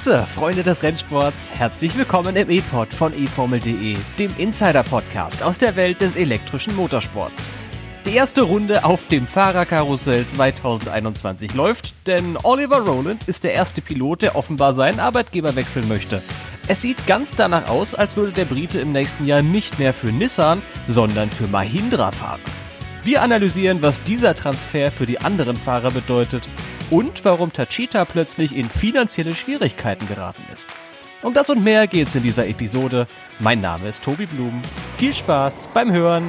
Grüße, Freunde des Rennsports. Herzlich willkommen im E-Pod von eFormel.de, dem Insider-Podcast aus der Welt des elektrischen Motorsports. Die erste Runde auf dem Fahrerkarussell 2021 läuft, denn Oliver Rowland ist der erste Pilot, der offenbar seinen Arbeitgeber wechseln möchte. Es sieht ganz danach aus, als würde der Brite im nächsten Jahr nicht mehr für Nissan, sondern für Mahindra fahren. Wir analysieren, was dieser Transfer für die anderen Fahrer bedeutet und warum Techeetah plötzlich in finanzielle Schwierigkeiten geraten ist. Um das und mehr geht's in dieser Episode. Mein Name ist Tobi Blum. Viel Spaß beim Hören.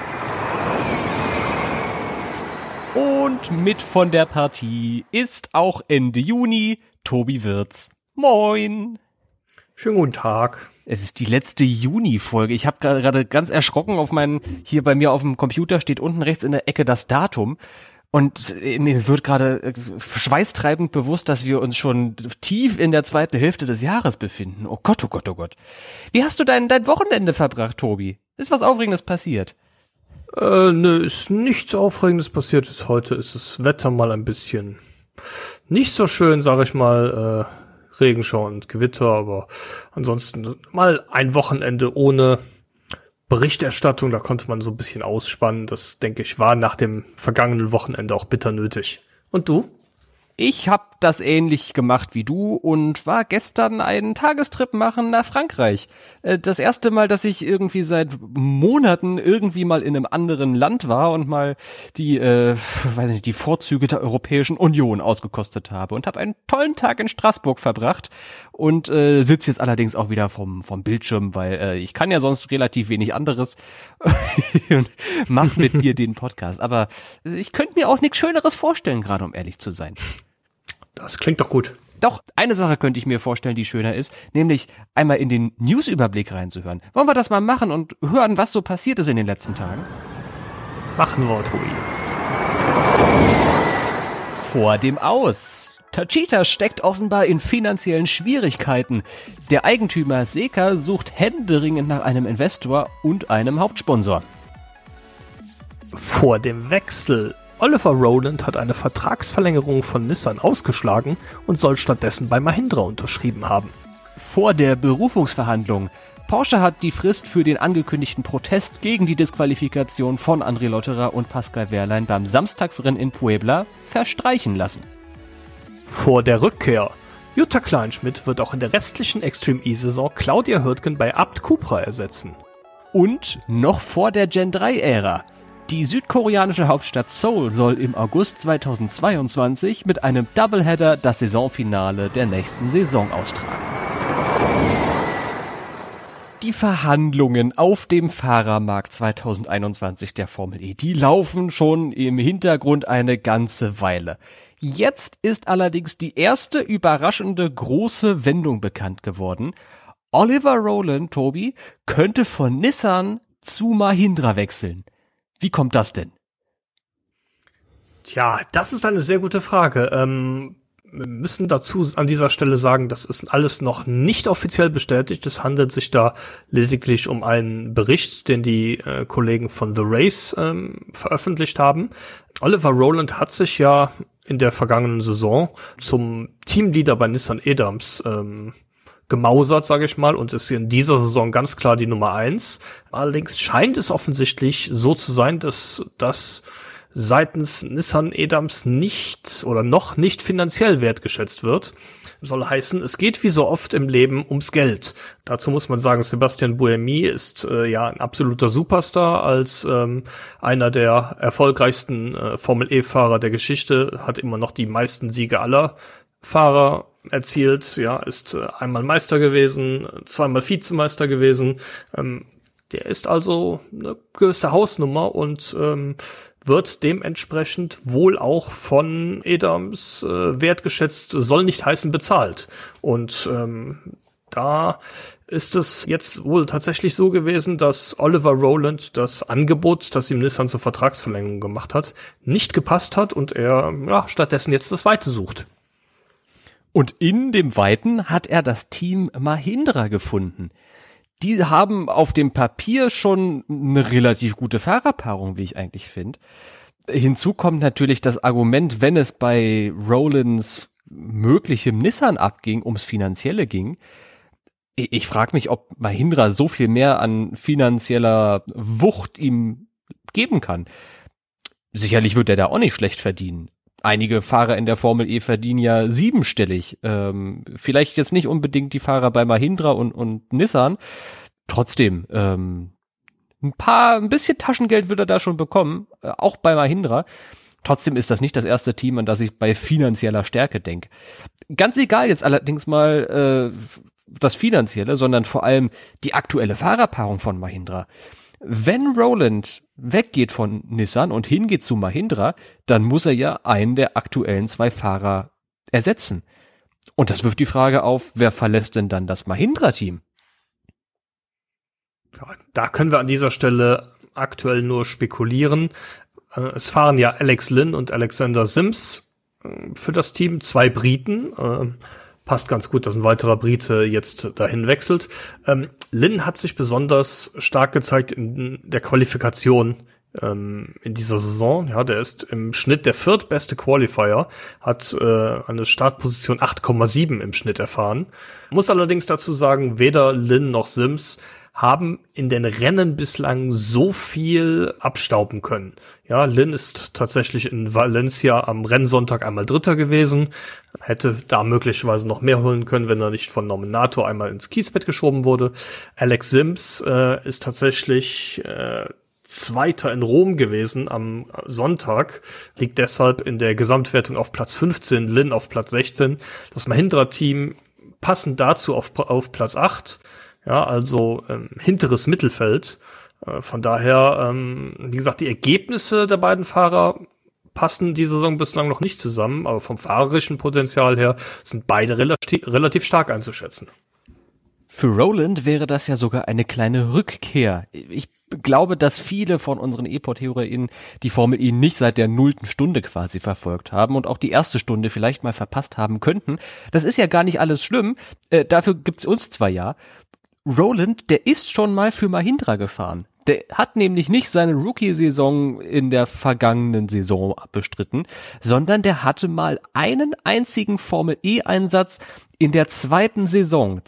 Und mit von der Partie ist auch Ende Juni Tobi Wirz. Moin! Schönen guten Tag. Es ist die letzte Juni-Folge. Ich habe gerade ganz erschrocken hier bei mir auf dem Computer steht unten rechts in der Ecke das Datum. Und mir wird gerade schweißtreibend bewusst, dass wir uns schon tief in der zweiten Hälfte des Jahres befinden. Oh Gott, oh Gott, oh Gott. Wie hast du dein Wochenende verbracht, Tobi? Ist was Aufregendes passiert? Nö, ist nichts Aufregendes passiert. Heute ist das Wetter mal ein bisschen nicht so schön, sag ich mal, Regenschauer und Gewitter, aber ansonsten mal ein Wochenende ohne Berichterstattung, da konnte man so ein bisschen ausspannen. Das, denke ich, war nach dem vergangenen Wochenende auch bitter nötig. Und du? Ich habe das ähnlich gemacht wie du und war gestern einen Tagestrip machen nach Frankreich. Das erste Mal, dass ich irgendwie seit Monaten irgendwie mal in einem anderen Land war und mal die Vorzüge der Europäischen Union ausgekostet habe und habe einen tollen Tag in Straßburg verbracht und sitze jetzt allerdings auch wieder vom Bildschirm, weil ich kann ja sonst relativ wenig anderes und mach mit mir den Podcast. Aber ich könnte mir auch nichts Schöneres vorstellen, gerade um ehrlich zu sein. Das klingt doch gut. Doch, eine Sache könnte ich mir vorstellen, die schöner ist, nämlich einmal in den News-Überblick reinzuhören. Wollen wir das mal machen und hören, was so passiert ist in den letzten Tagen? Machen wir, Tobi. Vor dem Aus. Techeetah steckt offenbar in finanziellen Schwierigkeiten. Der Eigentümer Seka sucht händeringend nach einem Investor und einem Hauptsponsor. Vor dem Wechsel. Oliver Rowland hat eine Vertragsverlängerung von Nissan ausgeschlagen und soll stattdessen bei Mahindra unterschrieben haben. Vor der Berufungsverhandlung. Porsche hat die Frist für den angekündigten Protest gegen die Disqualifikation von André Lotterer und Pascal Wehrlein beim Samstagsrennen in Puebla verstreichen lassen. Vor der Rückkehr. Jutta Kleinschmidt wird auch in der restlichen Extreme E-Saison Claudia Hürtgen bei Abt Cupra ersetzen. Und noch vor der Gen 3-Ära. Die südkoreanische Hauptstadt Seoul soll im August 2022 mit einem Doubleheader das Saisonfinale der nächsten Saison austragen. Die Verhandlungen auf dem Fahrermarkt 2021 der Formel E, die laufen schon im Hintergrund eine ganze Weile. Jetzt ist allerdings die erste überraschende große Wendung bekannt geworden. Oliver Rowland, Tobi, könnte von Nissan zu Mahindra wechseln. Wie kommt das denn? Tja, das ist eine sehr gute Frage. Wir müssen dazu an dieser Stelle sagen, das ist alles noch nicht offiziell bestätigt. Es handelt sich da lediglich um einen Bericht, den die Kollegen von The Race veröffentlicht haben. Oliver Rowland hat sich ja in der vergangenen Saison zum Teamleader bei Nissan Edams gemausert, sage ich mal, und ist in dieser Saison ganz klar die Nummer 1. Allerdings scheint es offensichtlich so zu sein, dass das seitens Nissan Edams nicht oder noch nicht finanziell wertgeschätzt wird. Soll heißen, es geht wie so oft im Leben ums Geld. Dazu muss man sagen, Sebastian Buemi ist ein absoluter Superstar als einer der erfolgreichsten Formel-E-Fahrer der Geschichte, hat immer noch die meisten Siege aller Fahrer erzielt, ist einmal Meister gewesen, zweimal Vizemeister gewesen. Der ist also eine gewisse Hausnummer und wird dementsprechend wohl auch von Edams wertgeschätzt, soll nicht heißen bezahlt. Und da ist es jetzt wohl tatsächlich so gewesen, dass Oliver Rowland das Angebot, das ihm Nissan zur Vertragsverlängerung gemacht hat, nicht gepasst hat und er stattdessen jetzt das Weite sucht. Und in dem Weiten hat er das Team Mahindra gefunden. Die haben auf dem Papier schon eine relativ gute Fahrerpaarung, wie ich eigentlich finde. Hinzu kommt natürlich das Argument, wenn es bei Rowlands möglichem Nissan abging, ums Finanzielle ging. Ich frage mich, ob Mahindra so viel mehr an finanzieller Wucht ihm geben kann. Sicherlich wird er da auch nicht schlecht verdienen. Einige Fahrer in der Formel E verdienen ja 7-stellig. Vielleicht jetzt nicht unbedingt die Fahrer bei Mahindra und Nissan. Trotzdem, ein bisschen Taschengeld wird er da schon bekommen, auch bei Mahindra. Trotzdem ist das nicht das erste Team, an das ich bei finanzieller Stärke denke. Ganz egal jetzt allerdings mal das Finanzielle, sondern vor allem die aktuelle Fahrerpaarung von Mahindra. Wenn Rowland weggeht von Nissan und hingeht zu Mahindra, dann muss er ja einen der aktuellen 2 Fahrer ersetzen. Und das wirft die Frage auf, wer verlässt denn dann das Mahindra-Team? Ja, da können wir an dieser Stelle aktuell nur spekulieren. Es fahren ja Alex Lynn und Alexander Sims für das Team, 2 Briten. Passt ganz gut, dass ein weiterer Brite jetzt dahin wechselt. Lynn hat sich besonders stark gezeigt in der Qualifikation in dieser Saison. Ja, der ist im Schnitt der 4. beste Qualifier, hat eine Startposition 8,7 im Schnitt erfahren. Muss allerdings dazu sagen, weder Lynn noch Sims haben in den Rennen bislang so viel abstauben können. Ja, Lynn ist tatsächlich in Valencia am Rennsonntag einmal Dritter gewesen, hätte da möglicherweise noch mehr holen können, wenn er nicht von Nominator einmal ins Kiesbett geschoben wurde. Alex Sims ist tatsächlich Zweiter in Rom gewesen am Sonntag, liegt deshalb in der Gesamtwertung auf Platz 15, Lynn auf Platz 16. Das Mahindra-Team passend dazu auf Platz 8. Ja, also hinteres Mittelfeld. Von daher, wie gesagt, die Ergebnisse der beiden Fahrer passen die Saison bislang noch nicht zusammen, aber vom fahrerischen Potenzial her sind beide relativ stark einzuschätzen. Für Rowland wäre das ja sogar eine kleine Rückkehr. Ich glaube, dass viele von unseren E-Sport-HörerInnen die Formel E nicht seit der 0. Stunde quasi verfolgt haben und auch die erste Stunde vielleicht mal verpasst haben könnten. Das ist ja gar nicht alles schlimm. Dafür gibt's uns 2 ja. Rowland, der ist schon mal für Mahindra gefahren. Der hat nämlich nicht seine Rookie-Saison in der vergangenen Saison bestritten, sondern der hatte mal einen einzigen Formel-E-Einsatz in der 2. Saison.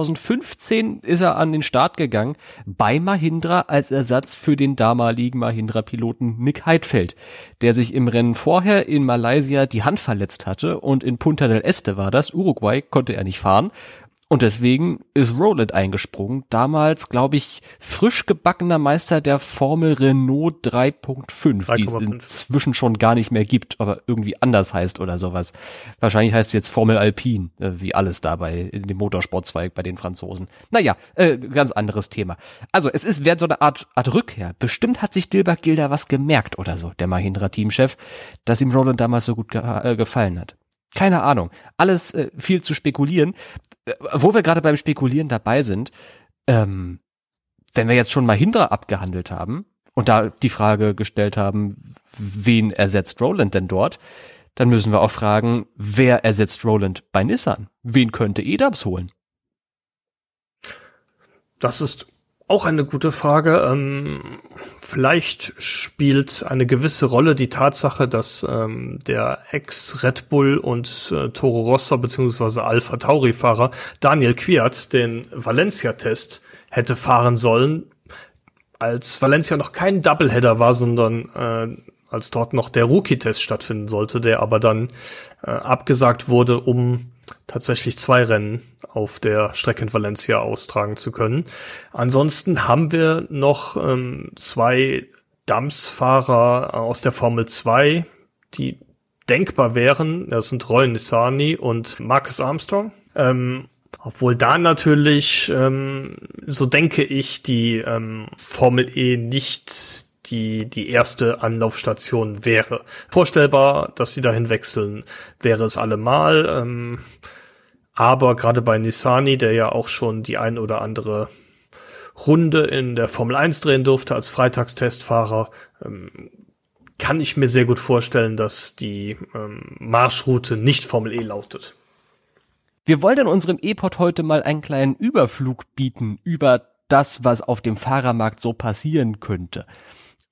2015 ist er an den Start gegangen bei Mahindra als Ersatz für den damaligen Mahindra-Piloten Nick Heidfeld, der sich im Rennen vorher in Malaysia die Hand verletzt hatte und in Punta del Este war das, Uruguay, konnte er nicht fahren. Und deswegen ist Rowland eingesprungen. Damals, glaube ich, frisch gebackener Meister der Formel Renault 3.5, die es inzwischen schon gar nicht mehr gibt, aber irgendwie anders heißt oder sowas. Wahrscheinlich heißt es jetzt Formel Alpine, wie alles dabei in dem Motorsportzweig bei den Franzosen. Naja, ganz anderes Thema. Also es wäre so eine Art Rückkehr. Bestimmt hat sich Dilbert Gilder was gemerkt oder so, der Mahindra-Teamchef, dass ihm Rowland damals so gut gefallen hat. Keine Ahnung. Alles viel zu spekulieren. Wo wir gerade beim Spekulieren dabei sind, wenn wir jetzt schon Mahindra abgehandelt haben und da die Frage gestellt haben, wen ersetzt Rowland denn dort, dann müssen wir auch fragen, wer ersetzt Rowland bei Nissan? Wen könnte Edams holen? Das ist auch eine gute Frage. Vielleicht spielt eine gewisse Rolle die Tatsache, dass der Ex-Red Bull und Toro Rosso bzw. Alpha Tauri-Fahrer Daniel Kvyat den Valencia-Test hätte fahren sollen, als Valencia noch kein Doubleheader war, sondern als dort noch der Rookie-Test stattfinden sollte, der aber dann abgesagt wurde, um tatsächlich 2 Rennen auf der Strecke in Valencia austragen zu können. Ansonsten haben wir noch 2 Dams-Fahrer aus der Formel 2, die denkbar wären. Das sind Roy Nissany und Marcus Armstrong. Obwohl da natürlich, so denke ich, die Formel E nicht die erste Anlaufstation wäre. Vorstellbar, dass sie dahin wechseln, wäre es allemal. Aber gerade bei Nissany, der ja auch schon die ein oder andere Runde in der Formel 1 drehen durfte als Freitagstestfahrer, kann ich mir sehr gut vorstellen, dass die Marschroute nicht Formel E lautet. Wir wollen in unserem E-Pod heute mal einen kleinen Überflug bieten über das, was auf dem Fahrermarkt so passieren könnte.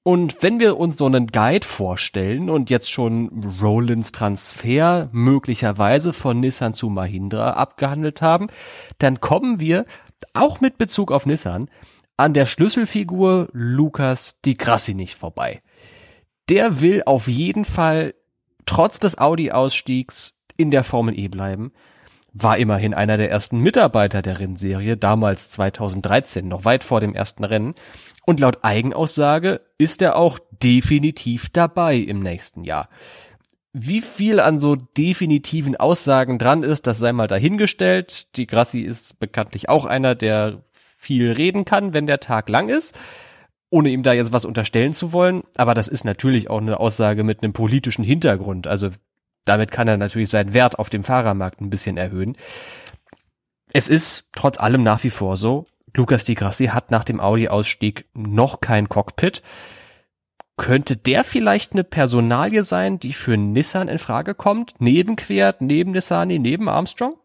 Und wenn wir uns so einen Guide vorstellen und jetzt schon Rolands Transfer möglicherweise von Nissan zu Mahindra abgehandelt haben, dann kommen wir, auch mit Bezug auf Nissan, an der Schlüsselfigur Lucas Di Grassi nicht vorbei. Der will auf jeden Fall trotz des Audi-Ausstiegs in der Formel E bleiben, war immerhin einer der ersten Mitarbeiter der Rennserie, damals 2013, noch weit vor dem ersten Rennen. Und laut Eigenaussage ist er auch definitiv dabei im nächsten Jahr. Wie viel an so definitiven Aussagen dran ist, das sei mal dahingestellt. Di Grassi ist bekanntlich auch einer, der viel reden kann, wenn der Tag lang ist, ohne ihm da jetzt was unterstellen zu wollen. Aber das ist natürlich auch eine Aussage mit einem politischen Hintergrund. Also damit kann er natürlich seinen Wert auf dem Fahrermarkt ein bisschen erhöhen. Es ist trotz allem nach wie vor so, Lucas Di Grassi hat nach dem Audi-Ausstieg noch kein Cockpit. Könnte der vielleicht eine Personalie sein, die für Nissan in Frage kommt? Neben Kvyat, neben Nissany, neben Armstrong?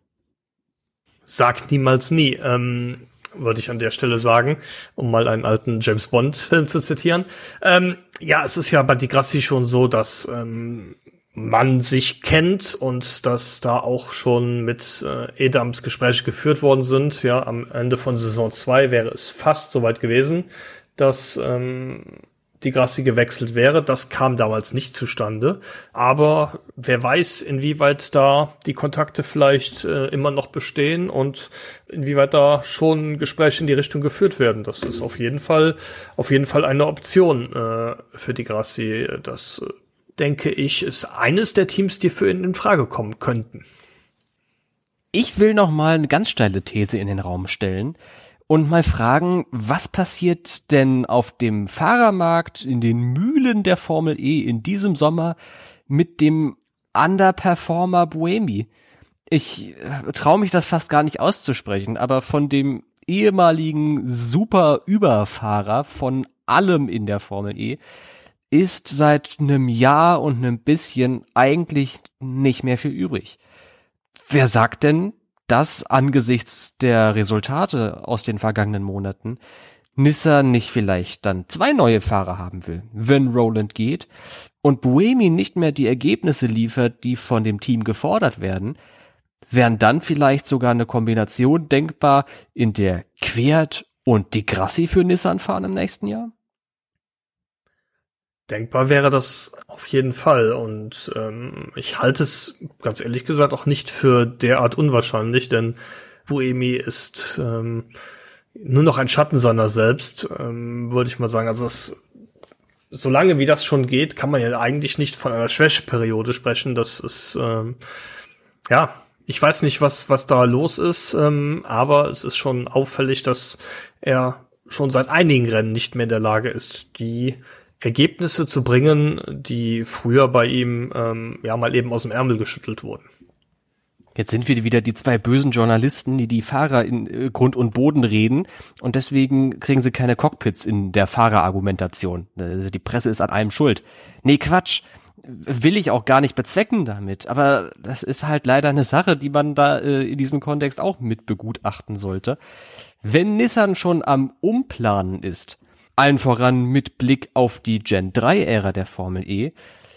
Sagt niemals nie, würde ich an der Stelle sagen, um mal einen alten James Bond-Film zu zitieren. Ja, es ist ja bei Di Grassi schon so, dass man sich kennt und dass da auch schon mit Edams Gespräche geführt worden sind. Ja, am Ende von Saison 2 wäre es fast soweit gewesen, dass Di Grassi gewechselt wäre. Das kam damals nicht zustande. Aber wer weiß, inwieweit da die Kontakte vielleicht immer noch bestehen und inwieweit da schon Gespräche in die Richtung geführt werden. Das ist auf jeden Fall eine Option für Di Grassi. Das denke ich, ist eines der Teams, die für ihn in Frage kommen könnten. Ich will noch mal eine ganz steile These in den Raum stellen und mal fragen, was passiert denn auf dem Fahrermarkt, in den Mühlen der Formel E in diesem Sommer mit dem Underperformer Buemi? Ich traue mich das fast gar nicht auszusprechen, aber von dem ehemaligen Super-Überfahrer von allem in der Formel E ist seit einem Jahr und einem bisschen eigentlich nicht mehr viel übrig. Wer sagt denn, dass angesichts der Resultate aus den vergangenen Monaten Nissan nicht vielleicht dann 2 neue Fahrer haben will, wenn Roland geht und Buemi nicht mehr die Ergebnisse liefert, die von dem Team gefordert werden, wären dann vielleicht sogar eine Kombination denkbar, in der Kvyat und Di Grassi für Nissan fahren im nächsten Jahr? Denkbar wäre das auf jeden Fall und ich halte es ganz ehrlich gesagt auch nicht für derart unwahrscheinlich, denn Buemi ist nur noch ein Schatten seiner selbst, würde ich mal sagen. Also solange wie das schon geht, kann man ja eigentlich nicht von einer Schwächeperiode sprechen. Das ist ja, ich weiß nicht, was da los ist, aber es ist schon auffällig, dass er schon seit einigen Rennen nicht mehr in der Lage ist, die Ergebnisse zu bringen, die früher bei ihm mal eben aus dem Ärmel geschüttelt wurden. Jetzt sind wir wieder die 2 bösen Journalisten, die Fahrer in Grund und Boden reden und deswegen kriegen sie keine Cockpits in der Fahrerargumentation. Also die Presse ist an allem schuld. Nee, Quatsch. Will ich auch gar nicht bezwecken damit, aber das ist halt leider eine Sache, die man da in diesem Kontext auch mit begutachten sollte. Wenn Nissan schon am Umplanen ist, allen voran mit Blick auf die Gen 3-Ära der Formel E.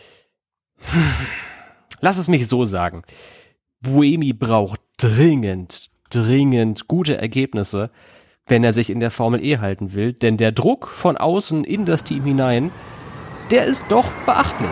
Lass es mich so sagen. Buemi braucht dringend gute Ergebnisse, wenn er sich in der Formel E halten will, denn der Druck von außen in das Team hinein, der ist doch beachtlich.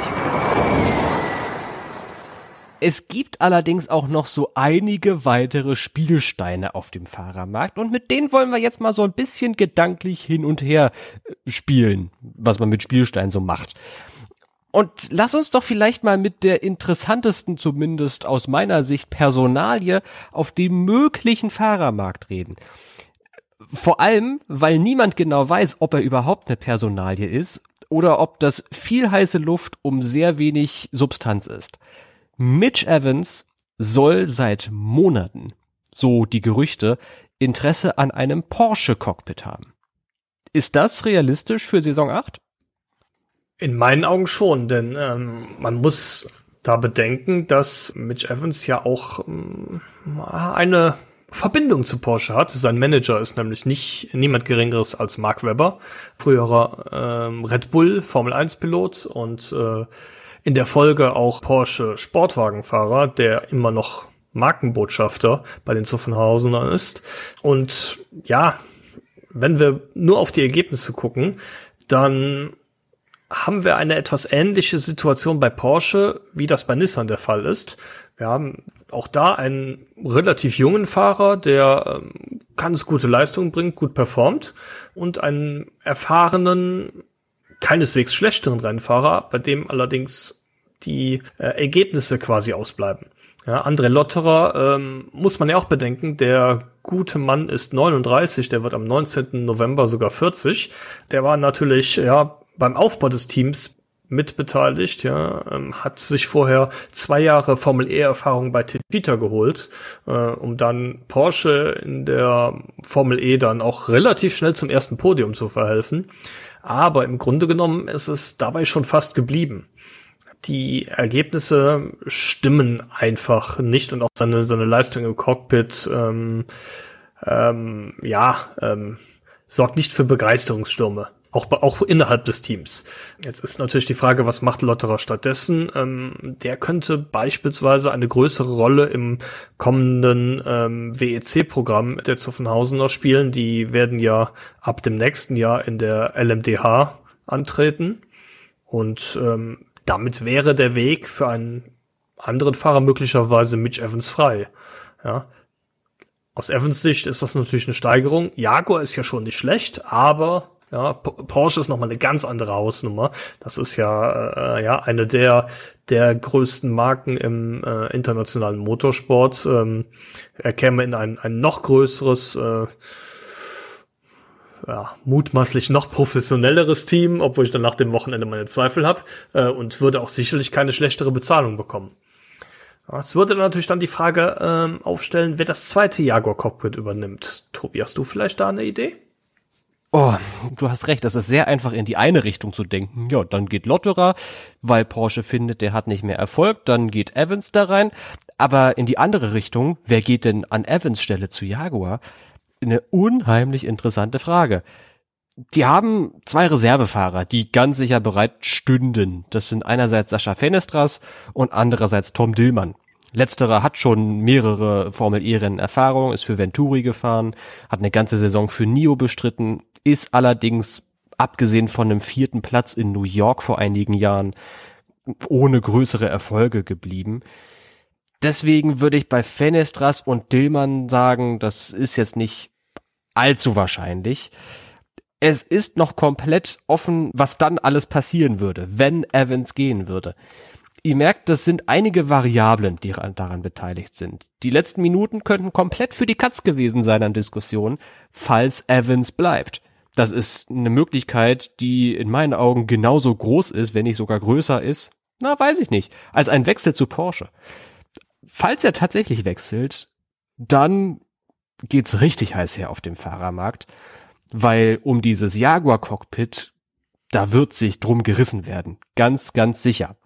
Es gibt allerdings auch noch so einige weitere Spielsteine auf dem Fahrermarkt und mit denen wollen wir jetzt mal so ein bisschen gedanklich hin und her spielen, was man mit Spielsteinen so macht. Und lass uns doch vielleicht mal mit der interessantesten, zumindest aus meiner Sicht, Personalie auf dem möglichen Fahrermarkt reden. Vor allem, weil niemand genau weiß, ob er überhaupt eine Personalie ist oder ob das viel heiße Luft um sehr wenig Substanz ist. Mitch Evans soll seit Monaten, so die Gerüchte, Interesse an einem Porsche-Cockpit haben. Ist das realistisch für Saison 8? In meinen Augen schon, denn man muss da bedenken, dass Mitch Evans ja auch eine Verbindung zu Porsche hat. Sein Manager ist nämlich niemand Geringeres als Mark Webber, früherer Red Bull Formel 1 Pilot und in der Folge auch Porsche Sportwagenfahrer, der immer noch Markenbotschafter bei den Zuffenhausenern ist. Und ja, wenn wir nur auf die Ergebnisse gucken, dann haben wir eine etwas ähnliche Situation bei Porsche, wie das bei Nissan der Fall ist. Wir haben auch da einen relativ jungen Fahrer, der ganz gute Leistungen bringt, gut performt, und einen erfahrenen, keineswegs schlechteren Rennfahrer, bei dem allerdings die Ergebnisse quasi ausbleiben. Ja, André Lotterer muss man ja auch bedenken, der gute Mann ist 39, der wird am 19. November sogar 40. Der war natürlich beim Aufbau des Teams mitbeteiligt, hat sich vorher 2 Jahre Formel-E-Erfahrung bei Techeetah geholt, um dann Porsche in der Formel E dann auch relativ schnell zum ersten Podium zu verhelfen. Aber im Grunde genommen ist es dabei schon fast geblieben. Die Ergebnisse stimmen einfach nicht und auch seine Leistung im Cockpit sorgt nicht für Begeisterungsstürme. Auch innerhalb des Teams. Jetzt ist natürlich die Frage, was macht Lotterer stattdessen? Der könnte beispielsweise eine größere Rolle im kommenden WEC-Programm der Zuffenhausener spielen. Die werden ja ab dem nächsten Jahr in der LMDH antreten. Und damit wäre der Weg für einen anderen Fahrer möglicherweise Mitch Evans frei. Ja. Aus Evans Sicht ist das natürlich eine Steigerung. Jaguar ist ja schon nicht schlecht, aber Porsche ist nochmal eine ganz andere Hausnummer. Das ist eine der größten Marken im internationalen Motorsport. Er käme in ein noch größeres, mutmaßlich noch professionelleres Team, obwohl ich dann nach dem Wochenende meine Zweifel habe, und würde auch sicherlich keine schlechtere Bezahlung bekommen. Es würde natürlich dann die Frage aufstellen, wer das zweite Jaguar-Cockpit übernimmt. Tobi, hast du vielleicht da eine Idee? Oh, du hast recht, es ist sehr einfach in die eine Richtung zu denken. Ja, dann geht Lotterer, weil Porsche findet, der hat nicht mehr Erfolg, dann geht Evans da rein. Aber in die andere Richtung, wer geht denn an Evans Stelle zu Jaguar? Eine unheimlich interessante Frage. Die haben 2 Reservefahrer, die ganz sicher bereit stünden. Das sind einerseits Sascha Fenestras und andererseits Tom Dillmann. Letzterer hat schon mehrere Formel-E-Rennen Erfahrung, ist für Venturi gefahren, hat eine ganze Saison für NIO bestritten, ist allerdings, abgesehen von einem 4. Platz in New York vor einigen Jahren, ohne größere Erfolge geblieben. Deswegen würde ich bei Fenestras und Dillmann sagen, das ist jetzt nicht allzu wahrscheinlich. Es ist noch komplett offen, was dann alles passieren würde, wenn Evans gehen würde. Ihr merkt, das sind einige Variablen, die daran beteiligt sind. Die letzten Minuten könnten komplett für die Katz gewesen sein an Diskussionen, falls Evans bleibt. Das ist eine Möglichkeit, die in meinen Augen genauso groß ist, wenn nicht sogar größer ist, weiß ich nicht, als ein Wechsel zu Porsche. Falls er tatsächlich wechselt, dann geht's richtig heiß her auf dem Fahrermarkt, weil um dieses Jaguar-Cockpit, da wird sich drum gerissen werden. Ganz, ganz sicher.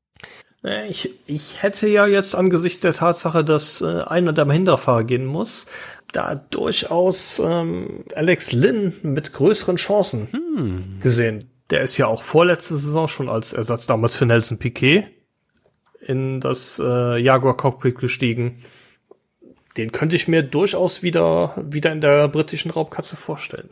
Ich hätte ja jetzt angesichts der Tatsache, dass einer der Mahindra-Fahrer gehen muss, da durchaus Alex Lynn mit größeren Chancen gesehen. Der ist ja auch vorletzte Saison schon als Ersatz damals für Nelson Piquet in das Jaguar-Cockpit gestiegen. Den könnte ich mir durchaus wieder in der britischen Raubkatze vorstellen.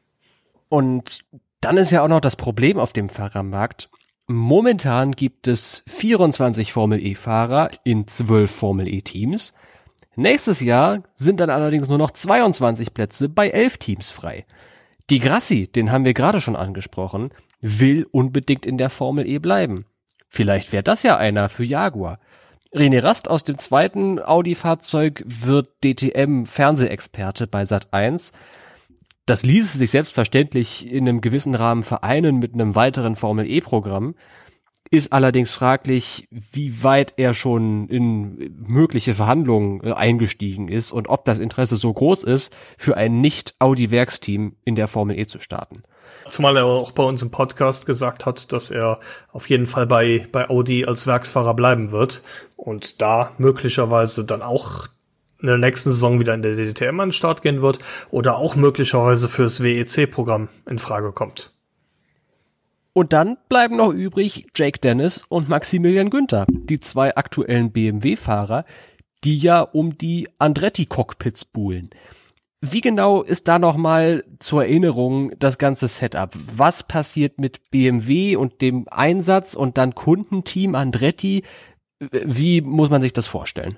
Und dann ist ja auch noch das Problem auf dem Fahrermarkt. Momentan gibt es 24 Formel-E-Fahrer in 12 Formel-E-Teams. Nächstes Jahr sind dann allerdings nur noch 22 Plätze bei 11 Teams frei. Di Grassi, den haben wir gerade schon angesprochen, will unbedingt in der Formel E bleiben. Vielleicht wäre das ja einer für Jaguar. René Rast aus dem zweiten Audi-Fahrzeug wird DTM-Fernsehexperte bei Sat.1. Das ließe sich selbstverständlich in einem gewissen Rahmen vereinen mit einem weiteren Formel-E-Programm, ist allerdings fraglich, wie weit er schon in mögliche Verhandlungen eingestiegen ist und ob das Interesse so groß ist, für ein Nicht-Audi-Werksteam in der Formel E zu starten. Zumal er auch bei uns im Podcast gesagt hat, dass er auf jeden Fall bei Audi als Werksfahrer bleiben wird und da möglicherweise dann auch in der nächsten Saison wieder in der DTM an den Start gehen wird oder auch möglicherweise fürs WEC-Programm in Frage kommt. Und dann bleiben noch übrig Jake Dennis und Maximilian Günther, die 2 aktuellen BMW-Fahrer, die ja um die Andretti-Cockpits buhlen. Wie genau ist da nochmal zur Erinnerung das ganze Setup? Was passiert mit BMW und dem Einsatz und dann Kundenteam Andretti? Wie muss man sich das vorstellen?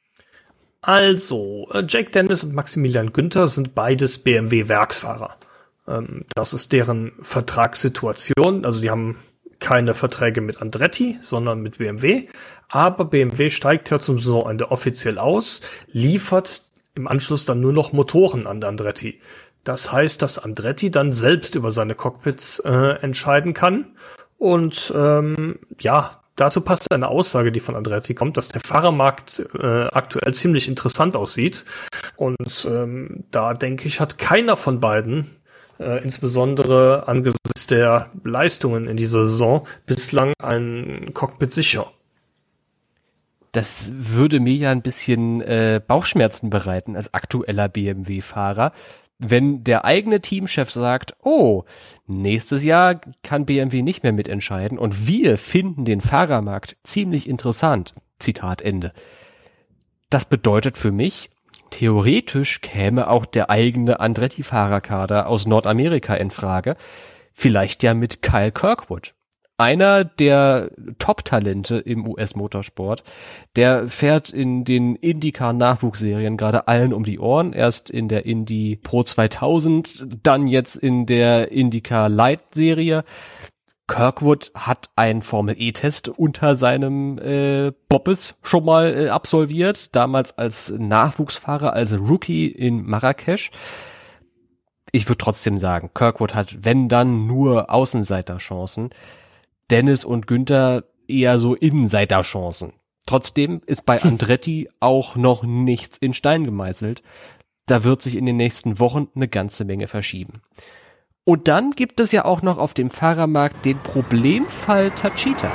Also, Jake Dennis und Maximilian Günther sind beides BMW-Werksfahrer. Das ist deren Vertragssituation. Also die haben keine Verträge mit Andretti, sondern mit BMW. Aber BMW steigt ja zum Saisonende offiziell aus, liefert im Anschluss dann nur noch Motoren an Andretti. Das heißt, dass Andretti dann selbst über seine Cockpits entscheiden kann. Und dazu passt eine Aussage, die von Andretti kommt, dass der Fahrermarkt aktuell ziemlich interessant aussieht. Und da denke ich, hat keiner von beiden, insbesondere angesichts der Leistungen in dieser Saison, bislang ein Cockpit sicher. Das würde mir ja ein bisschen Bauchschmerzen bereiten als aktueller BMW-Fahrer, wenn der eigene Teamchef sagt, oh, nächstes Jahr kann BMW nicht mehr mitentscheiden und wir finden den Fahrermarkt ziemlich interessant. Zitat Ende. Das bedeutet für mich, theoretisch käme auch der eigene Andretti-Fahrerkader aus Nordamerika in Frage, vielleicht ja mit Kyle Kirkwood. Einer der Top-Talente im US-Motorsport, der fährt in den IndyCar-Nachwuchsserien gerade allen um die Ohren. Erst in der Indy Pro 2000, dann jetzt in der IndyCar Light-Serie. Kirkwood hat einen Formel-E-Test unter seinem Bobbes schon mal absolviert, damals als Nachwuchsfahrer, als Rookie in Marrakesch. Ich würde trotzdem sagen, Kirkwood hat, wenn dann, nur Außenseiterchancen. Dennis und Günther eher so Innenseiterchancen. Trotzdem ist bei Andretti auch noch nichts in Stein gemeißelt. Da wird sich in den nächsten Wochen eine ganze Menge verschieben. Und dann gibt es ja auch noch auf dem Fahrermarkt den Problemfall Techeetah.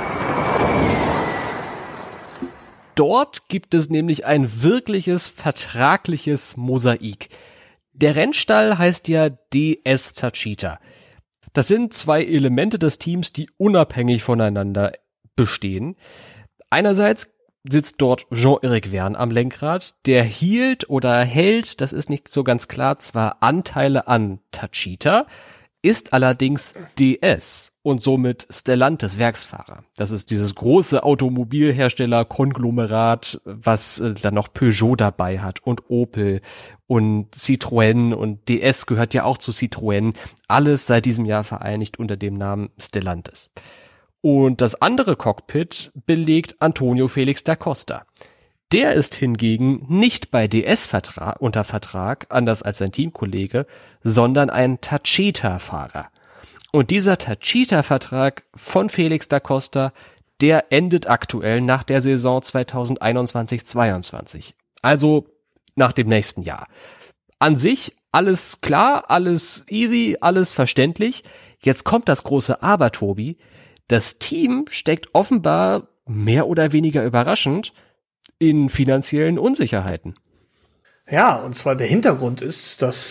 Dort gibt es nämlich ein wirkliches vertragliches Mosaik. Der Rennstall heißt ja DS Techeetah. Das sind 2 Elemente des Teams, die unabhängig voneinander bestehen. Einerseits sitzt dort Jean-Eric Vergne am Lenkrad, der hielt oder hält, das ist nicht so ganz klar, zwar Anteile an Techeetah, ist allerdings DS und somit Stellantis Werksfahrer. Das ist dieses große Automobilhersteller-Konglomerat, was dann noch Peugeot dabei hat und Opel und Citroën, und DS gehört ja auch zu Citroën. Alles seit diesem Jahr vereinigt unter dem Namen Stellantis. Und das andere Cockpit belegt Antonio Felix da Costa. Der ist hingegen nicht bei DS unter Vertrag, anders als sein Teamkollege, sondern ein Techeetah-Fahrer. Und dieser Techeetah-Vertrag von Felix da Costa, der endet aktuell nach der Saison 2021-22. Also nach dem nächsten Jahr. An sich alles klar, alles easy, alles verständlich. Jetzt kommt das große Aber, Tobi. Das Team steckt offenbar mehr oder weniger überraschend in finanziellen Unsicherheiten. Ja, und zwar der Hintergrund ist, dass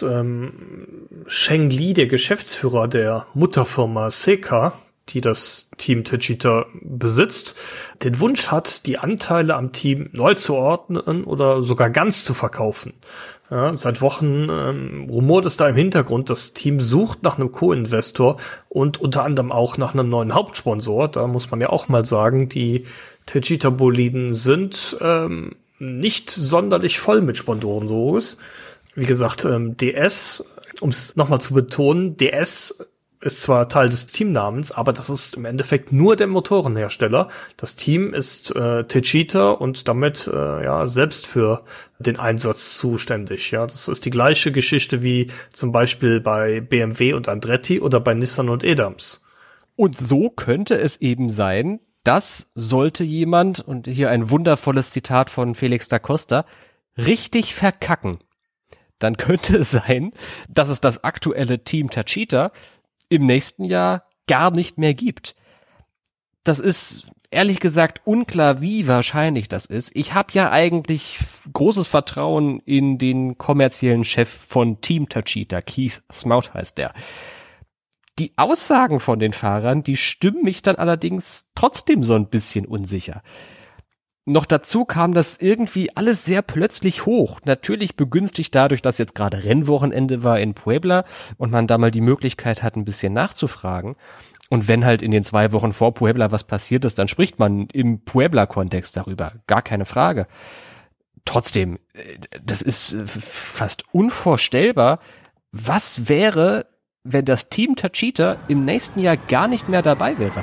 Sheng Li, der Geschäftsführer der Mutterfirma Seka, die das Team Techeetah besitzt, den Wunsch hat, die Anteile am Team neu zu ordnen oder sogar ganz zu verkaufen. Ja, seit Wochen rumort es da im Hintergrund. Das Team sucht nach einem Co-Investor und unter anderem auch nach einem neuen Hauptsponsor. Da muss man ja auch mal sagen, die Techeetah-Boliden sind nicht sonderlich voll mit Sponsoren. Wie gesagt, DS, um es nochmal zu betonen, DS ist zwar Teil des Teamnamens, aber das ist im Endeffekt nur der Motorenhersteller. Das Team ist Techeetah und damit selbst für den Einsatz zuständig. Ja, das ist die gleiche Geschichte wie zum Beispiel bei BMW und Andretti oder bei Nissan und Edams. Und so könnte es eben sein, dass sollte jemand, und hier ein wundervolles Zitat von Felix da Costa, richtig verkacken, dann könnte es sein, dass es das aktuelle Team Techeetah im nächsten Jahr gar nicht mehr gibt. Das ist ehrlich gesagt unklar, wie wahrscheinlich das ist. Ich habe ja eigentlich großes Vertrauen in den kommerziellen Chef von Team Techeetah, Keith Smout heißt der. Die Aussagen von den Fahrern, die stimmen mich dann allerdings trotzdem so ein bisschen unsicher. Noch dazu kam das irgendwie alles sehr plötzlich hoch. Natürlich begünstigt dadurch, dass jetzt gerade Rennwochenende war in Puebla und man da mal die Möglichkeit hat, ein bisschen nachzufragen. Und wenn halt in den 2 Wochen vor Puebla was passiert ist, dann spricht man im Puebla-Kontext darüber. Gar keine Frage. Trotzdem, das ist fast unvorstellbar. Was wäre, wenn das Team Techeetah im nächsten Jahr gar nicht mehr dabei wäre?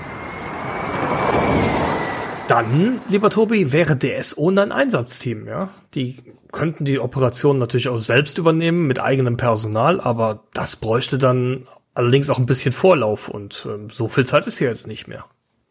Dann, lieber Tobi, wäre DSO ein Einsatzteam, ja. Die könnten die Operation natürlich auch selbst übernehmen mit eigenem Personal, aber das bräuchte dann allerdings auch ein bisschen Vorlauf und so viel Zeit ist hier jetzt nicht mehr.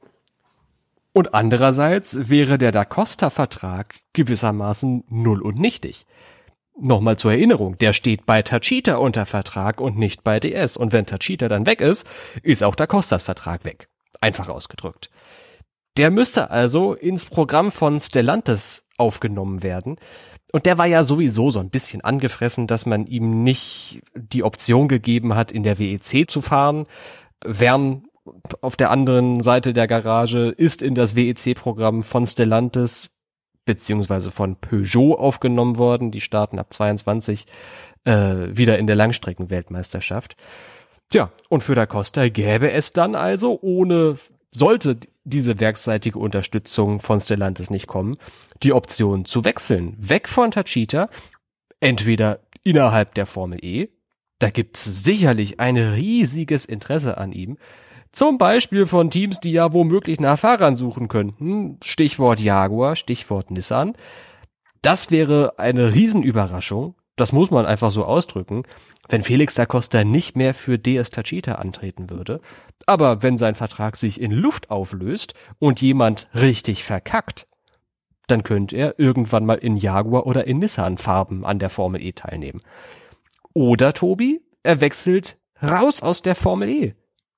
Und andererseits wäre der Da Costa-Vertrag gewissermaßen null und nichtig. Nochmal zur Erinnerung, der steht bei Techeetah unter Vertrag und nicht bei DS. Und wenn Techeetah dann weg ist, ist auch Da Costas Vertrag weg. Einfach ausgedrückt. Der müsste also ins Programm von Stellantis aufgenommen werden. Und der war ja sowieso so ein bisschen angefressen, dass man ihm nicht die Option gegeben hat, in der WEC zu fahren. Vern auf der anderen Seite der Garage ist in das WEC-Programm von Stellantis beziehungsweise von Peugeot aufgenommen worden. Die starten ab 22 wieder in der Langstreckenweltmeisterschaft. Tja, und für Da Costa gäbe es dann also, sollte diese werksseitige Unterstützung von Stellantis nicht kommen, die Option zu wechseln. Weg von Techeetah, entweder innerhalb der Formel E, da gibt's sicherlich ein riesiges Interesse an ihm, zum Beispiel von Teams, die ja womöglich nach Fahrern suchen könnten, Stichwort Jaguar, Stichwort Nissan. Das wäre eine Riesenüberraschung, das muss man einfach so ausdrücken, wenn Felix Da Costa nicht mehr für DS Techeetah antreten würde. Aber wenn sein Vertrag sich in Luft auflöst und jemand richtig verkackt, dann könnte er irgendwann mal in Jaguar oder in Nissan-Farben an der Formel E teilnehmen. Oder, Tobi, er wechselt raus aus der Formel E.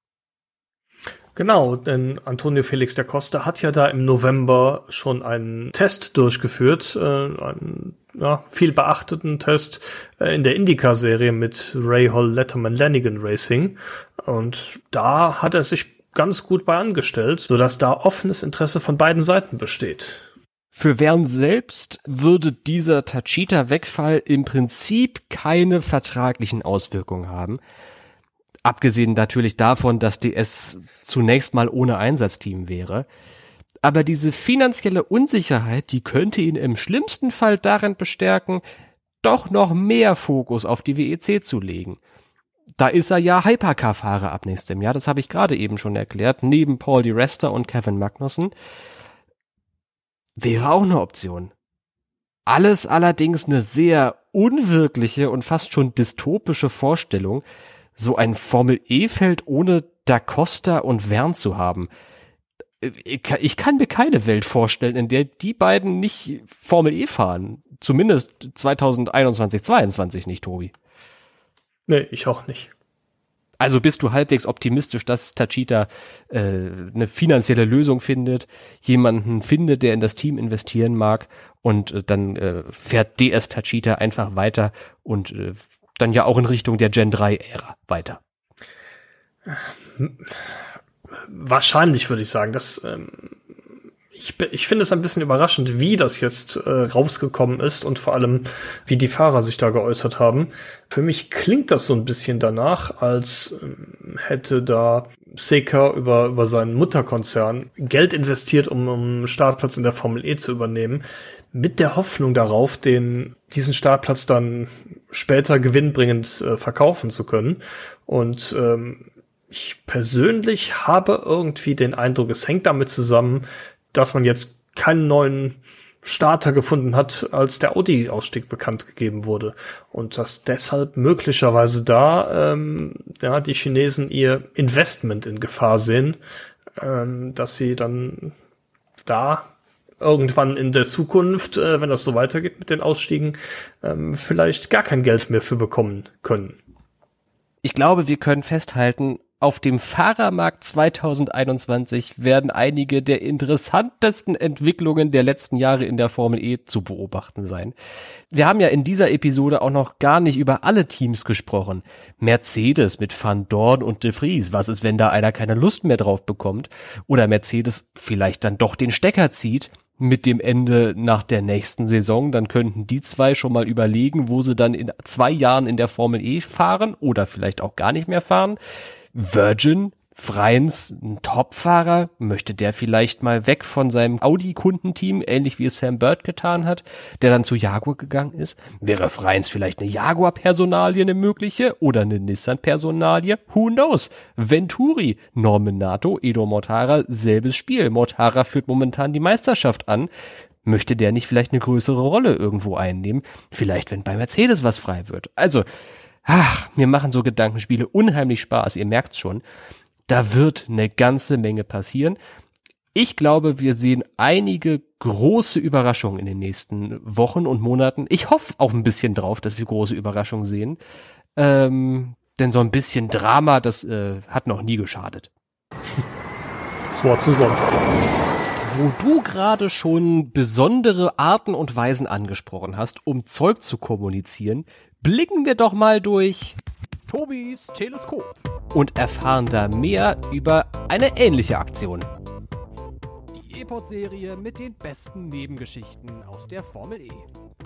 Genau, denn Antonio Felix Da Costa hat ja da im November schon einen Test durchgeführt, einen viel beachteten Test in der IndyCar-Serie mit Rahal Letterman Lanigan Racing. Und da hat er sich ganz gut bei angestellt, sodass da offenes Interesse von beiden Seiten besteht. Für Vern selbst würde dieser Techeetah-Wegfall im Prinzip keine vertraglichen Auswirkungen haben. Abgesehen natürlich davon, dass DS zunächst mal ohne Einsatzteam wäre. Aber diese finanzielle Unsicherheit, die könnte ihn im schlimmsten Fall darin bestärken, doch noch mehr Fokus auf die WEC zu legen. Da ist er ja Hypercar-Fahrer ab nächstem Jahr, das habe ich gerade eben schon erklärt, neben Paul di Resta und Kevin Magnussen. Wäre auch eine Option. Alles allerdings eine sehr unwirkliche und fast schon dystopische Vorstellung, so ein Formel-E-Feld ohne Da Costa und Vern zu haben. Ich kann mir keine Welt vorstellen, in der die beiden nicht Formel-E fahren. Zumindest 2021, 2022 nicht, Tobi. Nee, ich auch nicht. Also bist du halbwegs optimistisch, dass Techeetah eine finanzielle Lösung findet, jemanden findet, der in das Team investieren mag und dann fährt DS Techeetah einfach weiter und dann ja auch in Richtung der Gen 3-Ära weiter. Wahrscheinlich würde ich sagen, dass ich finde es ein bisschen überraschend, wie das jetzt rausgekommen ist und vor allem, wie die Fahrer sich da geäußert haben. Für mich klingt das so ein bisschen danach, als hätte da Seca über seinen Mutterkonzern Geld investiert, um einen Startplatz in der Formel E zu übernehmen, mit der Hoffnung darauf, diesen Startplatz dann später gewinnbringend verkaufen zu können. Und ich persönlich habe irgendwie den Eindruck, es hängt damit zusammen, dass man jetzt keinen neuen Starter gefunden hat, als der Audi-Ausstieg bekannt gegeben wurde. Und dass deshalb möglicherweise da die Chinesen ihr Investment in Gefahr sehen, dass sie dann da irgendwann in der Zukunft, wenn das so weitergeht mit den Ausstiegen, vielleicht gar kein Geld mehr für bekommen können. Ich glaube, wir können festhalten, auf dem Fahrermarkt 2021 werden einige der interessantesten Entwicklungen der letzten Jahre in der Formel E zu beobachten sein. Wir haben ja in dieser Episode auch noch gar nicht über alle Teams gesprochen. Mercedes mit Van Dorn und De Vries. Was ist, wenn da einer keine Lust mehr drauf bekommt? Oder Mercedes vielleicht dann doch den Stecker zieht mit dem Ende nach der nächsten Saison? Dann könnten die zwei schon mal überlegen, wo sie dann in 2 Jahren in der Formel E fahren oder vielleicht auch gar nicht mehr fahren. Virgin, Freins, ein Topfahrer, möchte der vielleicht mal weg von seinem Audi-Kundenteam, ähnlich wie es Sam Bird getan hat, der dann zu Jaguar gegangen ist? Wäre Freins vielleicht eine Jaguar-Personalie eine mögliche oder eine Nissan-Personalie? Who knows? Venturi, Norman Nato, Edo Mortara, selbes Spiel. Mortara führt momentan die Meisterschaft an. Möchte der nicht vielleicht eine größere Rolle irgendwo einnehmen? Vielleicht, wenn bei Mercedes was frei wird. Also, mir machen so Gedankenspiele unheimlich Spaß, ihr merkt's schon. Da wird eine ganze Menge passieren. Ich glaube, wir sehen einige große Überraschungen in den nächsten Wochen und Monaten. Ich hoffe auch ein bisschen drauf, dass wir große Überraschungen sehen. Denn so ein bisschen Drama, das hat noch nie geschadet. Das Wort zum Sonntag. Wo du gerade schon besondere Arten und Weisen angesprochen hast, um Zeug zu kommunizieren, blicken wir doch mal durch Tobis Teleskop und erfahren da mehr über eine ähnliche Aktion. Die E-Pod-Serie mit den besten Nebengeschichten aus der Formel E.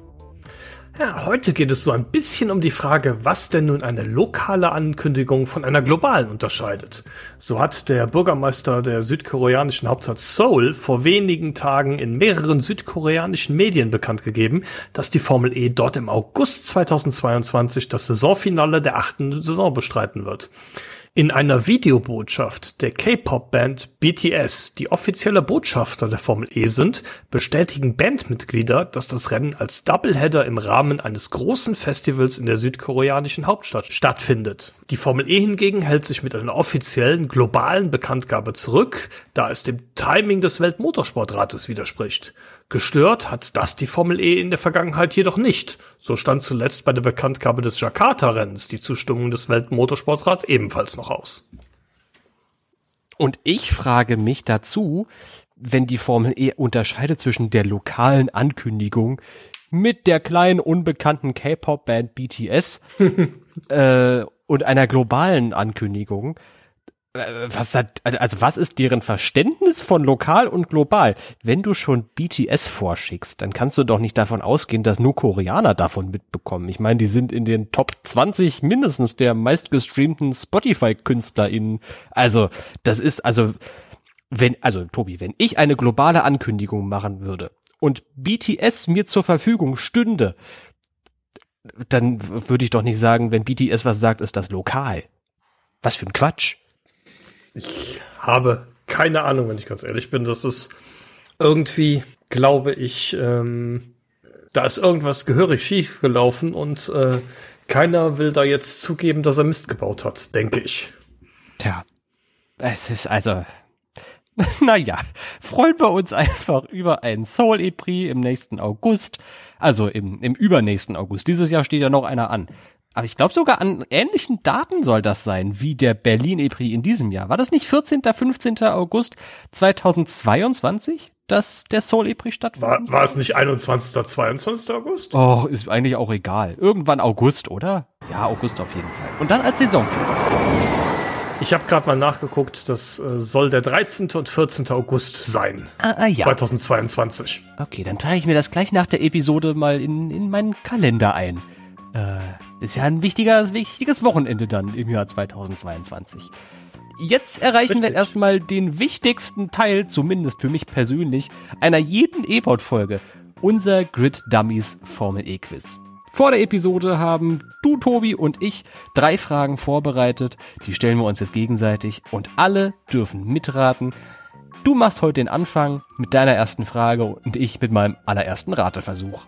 Ja, heute geht es so ein bisschen um die Frage, was denn nun eine lokale Ankündigung von einer globalen unterscheidet. So hat der Bürgermeister der südkoreanischen Hauptstadt Seoul vor wenigen Tagen in mehreren südkoreanischen Medien bekannt gegeben, dass die Formel E dort im August 2022 das Saisonfinale der 8. Saison bestreiten wird. In einer Videobotschaft der K-Pop-Band BTS, die offizielle Botschafter der Formel E sind, bestätigen Bandmitglieder, dass das Rennen als Doubleheader im Rahmen eines großen Festivals in der südkoreanischen Hauptstadt stattfindet. Die Formel E hingegen hält sich mit einer offiziellen, globalen Bekanntgabe zurück, da es dem Timing des Weltmotorsportrates widerspricht. Gestört hat das die Formel E in der Vergangenheit jedoch nicht. So stand zuletzt bei der Bekanntgabe des Jakarta-Rennens die Zustimmung des Weltmotorsportrats ebenfalls noch aus. Und ich frage mich dazu, wenn die Formel E unterscheidet zwischen der lokalen Ankündigung mit der kleinen unbekannten K-Pop-Band BTS und einer globalen Ankündigung. Was ist deren Verständnis von lokal und global? Wenn du schon BTS vorschickst, dann kannst du doch nicht davon ausgehen, dass nur Koreaner davon mitbekommen. Ich meine, die sind in den Top 20 mindestens der meistgestreamten Spotify-KünstlerInnen. Also, das ist, Tobi, wenn ich eine globale Ankündigung machen würde und BTS mir zur Verfügung stünde, dann würde ich doch nicht sagen, wenn BTS was sagt, ist das lokal. Was für ein Quatsch. Ich habe keine Ahnung, wenn ich ganz ehrlich bin. Das ist irgendwie, glaube ich, da ist irgendwas gehörig schief gelaufen und keiner will da jetzt zugeben, dass er Mist gebaut hat, denke ich. Tja, es ist naja, freuen wir uns einfach über einen Seoul E-Prix im nächsten August, also im übernächsten August. Dieses Jahr steht ja noch einer an. Aber ich glaube, sogar an ähnlichen Daten soll das sein, wie der Berlin E-Prix in diesem Jahr. War das nicht 14., 15. August 2022, dass der Seoul E-Prix stattfand? War es nicht 21., 22. August? Oh, ist eigentlich auch egal. Irgendwann August, oder? Ja, August auf jeden Fall. Und dann als Saisonführer. Ich habe gerade mal nachgeguckt, das soll der 13. und 14. August sein. Ja. 2022. Okay, dann trage ich mir das gleich nach der Episode mal in meinen Kalender ein. Ist ja ein wichtiges Wochenende dann im Jahr 2022. Jetzt erreichen wir erstmal den wichtigsten Teil, zumindest für mich persönlich, einer jeden E-Pod-Folge. Unser Grid Dummies Formel E-Quiz. Vor der Episode haben du, Tobi und ich 3 Fragen vorbereitet. Die stellen wir uns jetzt gegenseitig und alle dürfen mitraten. Du machst heute den Anfang mit deiner ersten Frage und ich mit meinem allerersten Rateversuch.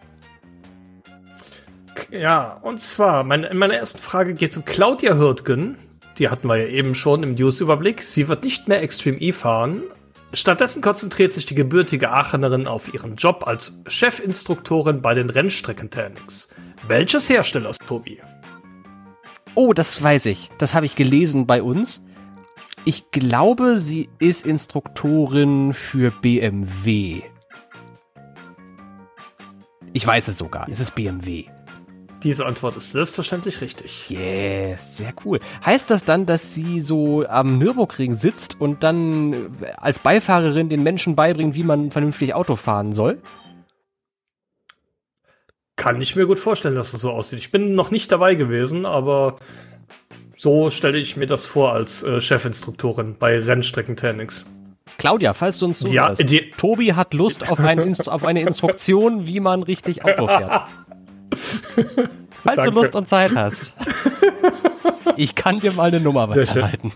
Ja, und zwar, meine erste Frage geht zu Claudia Hürtgen. Die hatten wir ja eben schon im News-Überblick. Sie wird nicht mehr Extreme E fahren. Stattdessen konzentriert sich die gebürtige Aachenerin auf ihren Job als Chefinstruktorin bei den Rennstreckentrainings. Welches Herstellers, Tobi? Oh, das weiß ich. Das habe ich gelesen bei uns. Ich glaube, sie ist Instruktorin für BMW. Ich weiß es sogar. Es ist BMW. Diese Antwort ist selbstverständlich richtig. Yes, sehr cool. Heißt das dann, dass sie so am Nürburgring sitzt und dann als Beifahrerin den Menschen beibringt, wie man vernünftig Auto fahren soll? Kann ich mir gut vorstellen, dass es so aussieht. Ich bin noch nicht dabei gewesen, aber so stelle ich mir das vor als Chefinstruktorin bei Rennstreckentrainings. Claudia, falls du uns Ja, zuhörst, Tobi hat Lust auf eine Instruktion, wie man richtig Auto fährt. Falls Danke. du Lust und Zeit hast. Ich kann dir mal eine Nummer weiterleiten.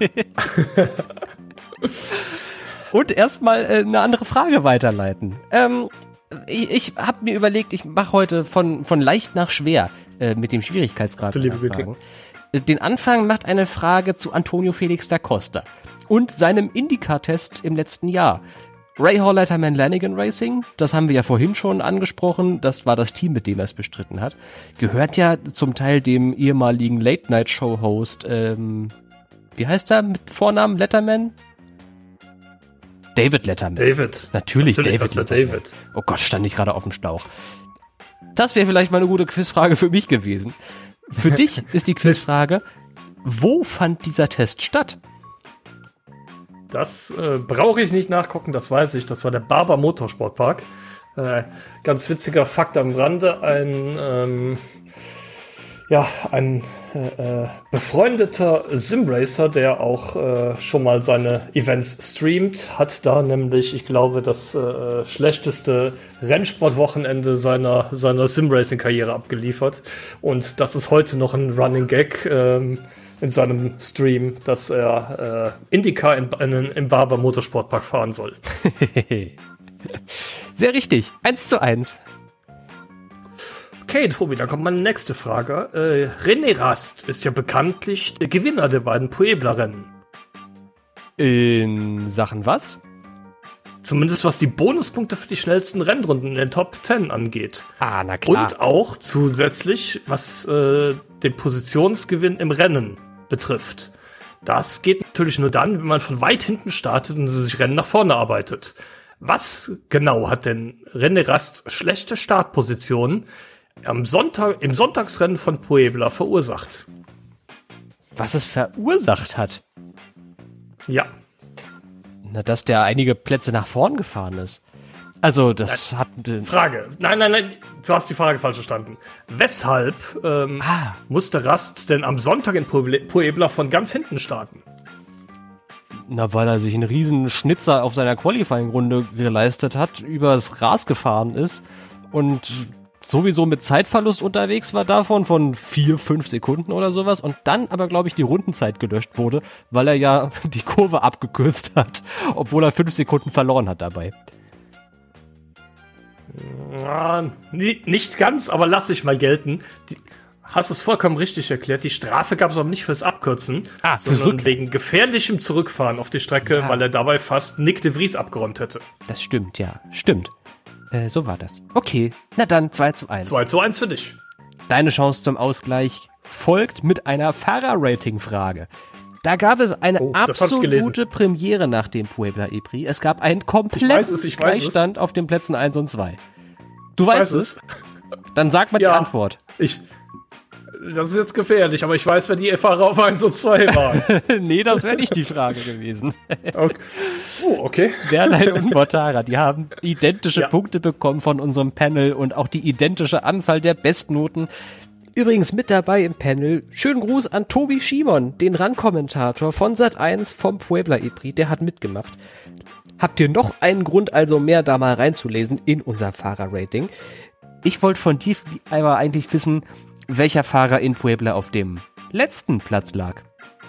Und erstmal eine andere Frage weiterleiten. Ich habe mir überlegt, ich mache heute von leicht nach schwer mit dem Schwierigkeitsgrad. Den Anfang macht eine Frage zu Antonio Felix da Costa und seinem IndyCar-Test im letzten Jahr. Rahal Letterman Lanigan Racing, das haben wir ja vorhin schon angesprochen, das war das Team, mit dem er es bestritten hat, gehört ja zum Teil dem ehemaligen Late-Night-Show-Host, wie heißt er mit Vornamen Letterman? David Letterman. Natürlich David Letterman. Oh Gott, stand ich gerade auf dem Schlauch. Das wäre vielleicht mal eine gute Quizfrage für mich gewesen. Für dich ist die Quizfrage, wo fand dieser Test statt? Das brauche ich nicht nachgucken, das weiß ich. Das war der Barber Motorsportpark. Ganz witziger Fakt am Rande. Ein befreundeter Simracer, der auch schon mal seine Events streamt, hat da nämlich, ich glaube, das schlechteste Rennsportwochenende seiner Simracing-Karriere abgeliefert. Und das ist heute noch ein Running Gag in seinem Stream, dass er IndyCar im Barber Motorsportpark fahren soll. Sehr richtig. 1:1. Okay, Tobi, dann kommt meine nächste Frage. René Rast ist ja bekanntlich der Gewinner der beiden Puebla-Rennen. In Sachen was? Zumindest was die Bonuspunkte für die schnellsten Rennrunden in den Top 10 angeht. Ah, na klar. Und auch zusätzlich, was den Positionsgewinn im Rennen betrifft. Das geht natürlich nur dann, wenn man von weit hinten startet und sich Rennen nach vorne arbeitet. Was genau hat denn René Rast schlechte Startpositionen im Sonntagsrennen von Puebla verursacht? Was es verursacht hat? Ja. Na, dass der einige Plätze nach vorn gefahren ist. Also, das hat... Frage. Nein, du hast die Frage falsch verstanden. Weshalb musste Rast denn am Sonntag in Puebla von ganz hinten starten? Na, weil er sich einen riesen Schnitzer auf seiner Qualifying-Runde geleistet hat, übers Gras gefahren ist und sowieso mit Zeitverlust unterwegs war davon von 4-5 Sekunden oder sowas und dann aber, glaube ich, die Rundenzeit gelöscht wurde, weil er ja die Kurve abgekürzt hat, obwohl er 5 Sekunden verloren hat dabei. Nicht ganz, aber lass ich mal gelten. Hast es vollkommen richtig erklärt. Die Strafe gab es aber nicht fürs Abkürzen, sondern wegen gefährlichem Zurückfahren auf die Strecke, weil er dabei fast Nick de Vries abgeräumt hätte. Das stimmt, ja. Stimmt. So war das. Okay, na dann 2:1. 2:1 für dich. Deine Chance zum Ausgleich folgt mit einer Fahrerrating-Frage. Da gab es eine absolute Premiere nach dem Puebla E-Prix. Es gab einen kompletten Gleichstand auf den Plätzen 1 und 2. Du weißt es? Dann sag mal die Antwort. Das ist jetzt gefährlich, aber ich weiß, wer die Fahrer auf 1 und 2 waren. Nee, das wäre nicht die Frage gewesen. Okay. Okay. Wehrlein und Mortara, die haben identische Punkte bekommen von unserem Panel und auch die identische Anzahl der Bestnoten. Übrigens mit dabei im Panel, schönen Gruß an Tobi Schimon, den Run-Kommentator von Sat.1 vom Puebla E-Prix, der hat mitgemacht. Habt ihr noch einen Grund also mehr, da mal reinzulesen in unser Fahrerrating? Ich wollte von dir aber eigentlich wissen, welcher Fahrer in Puebla auf dem letzten Platz lag.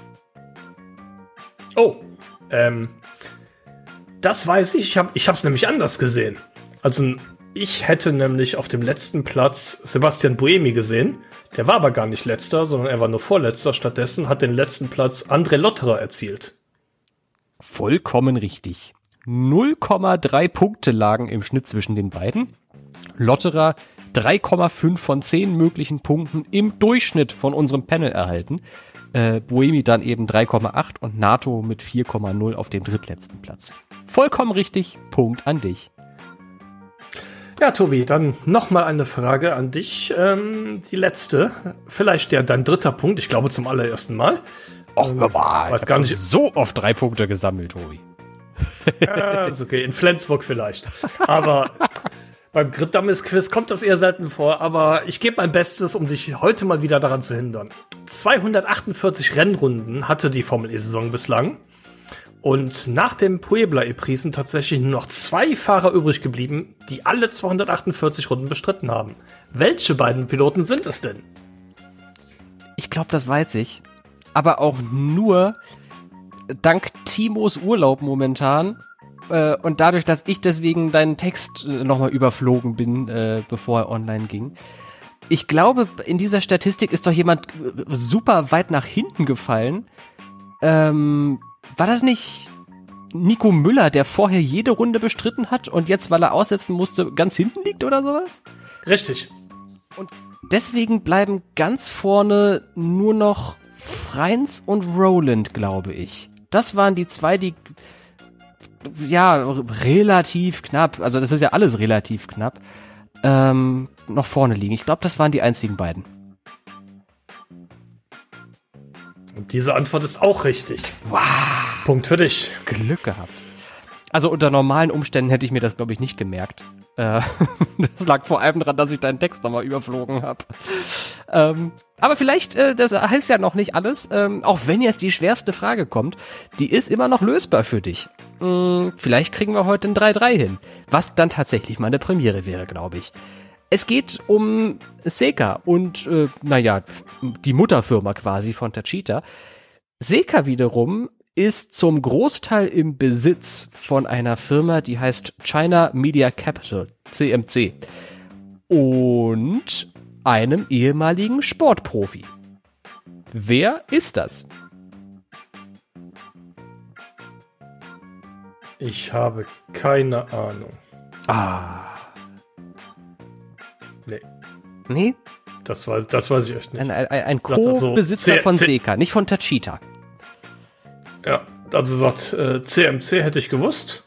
Das weiß ich. Ich hab's nämlich anders gesehen. Also ich hätte nämlich auf dem letzten Platz Sebastian Buemi gesehen. Der war aber gar nicht letzter, sondern er war nur vorletzter. Stattdessen hat den letzten Platz André Lotterer erzielt. Vollkommen richtig. 0,3 Punkte lagen im Schnitt zwischen den beiden. Lotterer 3,5 von 10 möglichen Punkten im Durchschnitt von unserem Panel erhalten. Buemi dann eben 3,8 und Nato mit 4,0 auf dem drittletzten Platz. Vollkommen richtig, Punkt an dich. Ja, Tobi, dann nochmal eine Frage an dich. Die letzte, vielleicht dein dritter Punkt, ich glaube zum allerersten Mal. Och, weiß gar nicht. So oft 3 Punkte gesammelt, Tobi. Ja, ist okay, in Flensburg vielleicht. Aber beim Grid-Dummies-Quiz kommt das eher selten vor, aber ich gebe mein Bestes, um dich heute mal wieder daran zu hindern. 248 Rennrunden hatte die Formel-E-Saison bislang. Und nach dem Puebla-E-Prix sind tatsächlich nur noch 2 Fahrer übrig geblieben, die alle 248 Runden bestritten haben. Welche beiden Piloten sind es denn? Ich glaube, das weiß ich. Aber auch nur dank Timos Urlaub momentan. Und dadurch, dass ich deswegen deinen Text nochmal überflogen bin, bevor er online ging. Ich glaube, in dieser Statistik ist doch jemand super weit nach hinten gefallen. War das nicht Nico Müller, der vorher jede Runde bestritten hat und jetzt, weil er aussetzen musste, ganz hinten liegt oder sowas? Richtig. Und deswegen bleiben ganz vorne nur noch Freins und Rowland, glaube ich. Das waren die 2, die ja relativ knapp, also das ist ja alles relativ knapp, noch vorne liegen. Ich glaube, das waren die einzigen beiden. Und diese Antwort ist auch richtig. Wow. Punkt für dich. Glück gehabt. Also unter normalen Umständen hätte ich mir das, glaube ich, nicht gemerkt. Das lag vor allem daran, dass ich deinen Text nochmal überflogen habe. Aber vielleicht, das heißt ja noch nicht alles, auch wenn jetzt die schwerste Frage kommt, die ist immer noch lösbar für dich. Vielleicht kriegen wir heute ein 3-3 hin, was dann tatsächlich mal eine Premiere wäre, glaube ich. Es geht um Seca und, die Mutterfirma quasi von Techeetah. Seca wiederum ist zum Großteil im Besitz von einer Firma, die heißt China Media Capital, CMC. Und einem ehemaligen Sportprofi. Wer ist das? Ich habe keine Ahnung. Nee? Das weiß ich echt nicht. Ein Co-Besitzer von Seca, nicht von Techeetah. Ja, also sagt CMC hätte ich gewusst.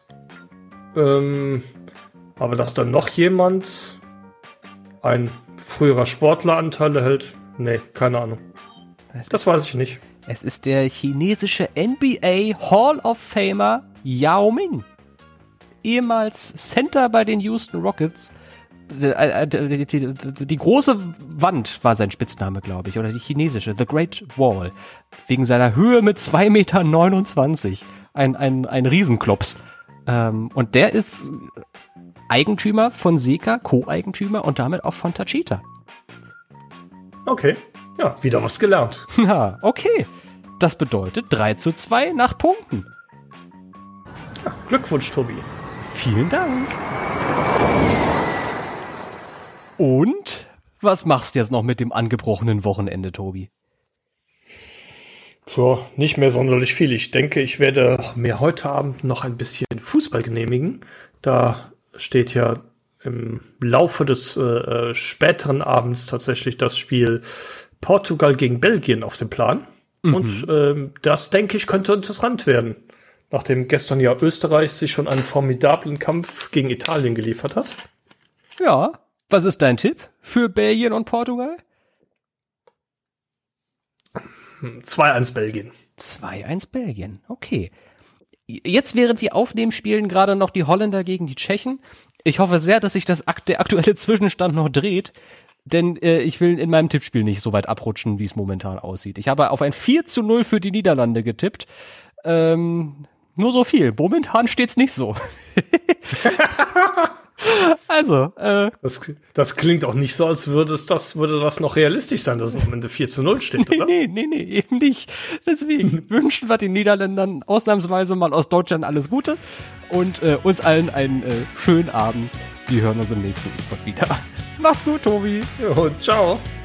Aber dass dann noch jemand ein früherer Sportler Anteile hält, nee, keine Ahnung. Das weiß ich nicht. Es ist der chinesische NBA Hall of Famer Yao Ming. Ehemals Center bei den Houston Rockets. Die große Wand war sein Spitzname, glaube ich, oder die chinesische, The Great Wall, wegen seiner Höhe mit 2,29 Meter, ein Riesenklops. Und der ist Eigentümer von Seca, Co-Eigentümer und damit auch von Techeetah. Okay, ja, wieder was gelernt. Ja, okay. Das bedeutet 3:2 nach Punkten. Ja, Glückwunsch, Tobi. Vielen Dank. Und was machst du jetzt noch mit dem angebrochenen Wochenende, Tobi? So, nicht mehr sonderlich viel. Ich denke, ich werde mir heute Abend noch ein bisschen Fußball genehmigen. Da steht ja im Laufe des späteren Abends tatsächlich das Spiel Portugal gegen Belgien auf dem Plan. Mhm. Und das, denke ich, könnte interessant werden. Nachdem gestern ja Österreich sich schon einen formidablen Kampf gegen Italien geliefert hat. Ja. Was ist dein Tipp für Belgien und Portugal? 2-1 Belgien. 2-1 Belgien, okay. Jetzt, während wir aufnehmen, spielen gerade noch die Holländer gegen die Tschechen. Ich hoffe sehr, dass sich der aktuelle Zwischenstand noch dreht, denn ich will in meinem Tippspiel nicht so weit abrutschen, wie es momentan aussieht. Ich habe auf ein 4:0 für die Niederlande getippt. Nur so viel. Momentan steht's nicht so. Also, das klingt auch nicht so, als würde das noch realistisch sein, dass es am Ende 4:0 steht, oder? Nee, eben nicht. Deswegen wünschen wir den Niederländern ausnahmsweise mal aus Deutschland alles Gute und uns allen einen schönen Abend. Wir hören uns im nächsten Report wieder. Mach's gut, Tobi. Jo, ciao.